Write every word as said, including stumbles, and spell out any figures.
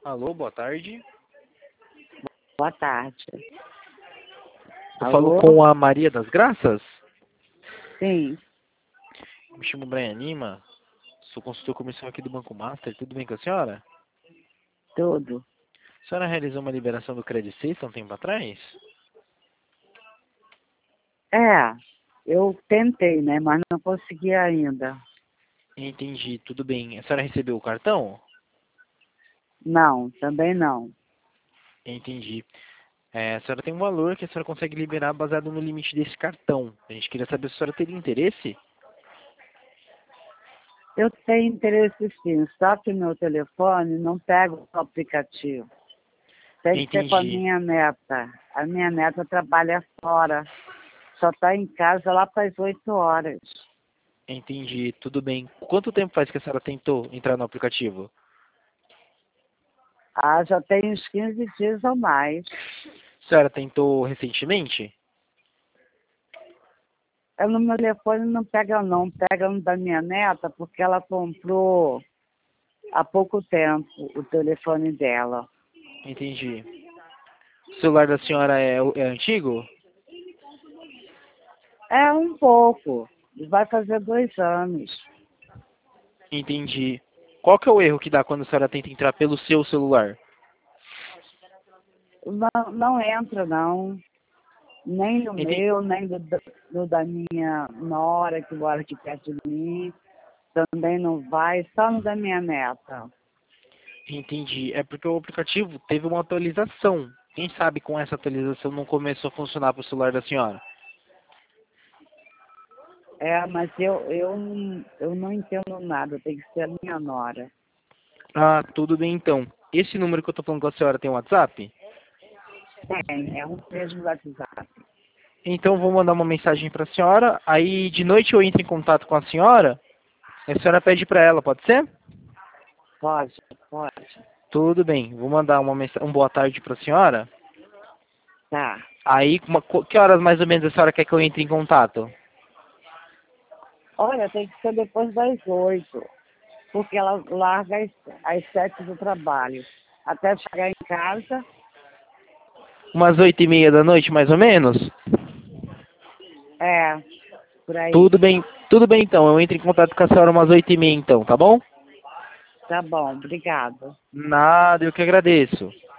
Alô, boa tarde. Boa tarde. Eu Alô? falo com a Maria das Graças? Sim, Me chamo Brian Lima, sou consultor comercial aqui do Banco Master, tudo bem com a senhora? tudo. A senhora realizou uma liberação do Credit Suisse há um tempo atrás? É, eu tentei, né, mas não consegui ainda. Entendi, tudo bem. A senhora recebeu o cartão? Não, também não. Entendi. É, a senhora tem um valor que a senhora consegue liberar baseado no limite desse cartão. A gente queria saber se a senhora teria interesse? Eu tenho interesse sim, só que meu telefone não pega o aplicativo. Tem que ser com a Entendi, minha neta. A minha neta trabalha fora. Só está em casa lá para as oito horas. entendi, tudo bem. Quanto tempo faz que a senhora tentou entrar no aplicativo? Ah, já tem uns quinze dias ou mais. A senhora tentou recentemente? Eu no meu telefone não pega não, pega no da minha neta, porque ela comprou há pouco tempo o telefone dela. Entendi. O celular da senhora é, é antigo? É um pouco, vai fazer dois anos. Entendi. Qual que é o erro que dá quando a senhora tenta entrar pelo seu celular? Não, não entra não, nem no Enten- meu, nem do, do da minha nora que mora aqui perto de mim, também não vai, só no da minha neta. Entendi. É porque o aplicativo teve uma atualização. Quem sabe com essa atualização não começou a funcionar para o celular da senhora? É, mas eu, eu, não- eu não entendo nada, tem que ser a minha nora. Ah, tudo bem então. Esse número que eu tô falando com a senhora tem WhatsApp? Tem, é um mesmo WhatsApp. Então eu vou mandar uma mensagem para a senhora. Aí de noite eu entro em contato com a senhora. E a senhora pede para ela, pode ser? Pode, pode. Tudo bem. Vou mandar uma mensagem, um boa tarde para a senhora. Tá. Aí, uma, que horas mais ou menos a senhora quer que eu entre em contato? Olha, tem que ser depois das oito, porque ela larga às, às sete do trabalho. Até chegar em casa, Umas oito e meia da noite, mais ou menos? é, por aí. Tudo bem, tudo bem então. Eu entro em contato com a senhora umas oito e meia então, tá bom? Tá bom, obrigado. Nada, eu que agradeço.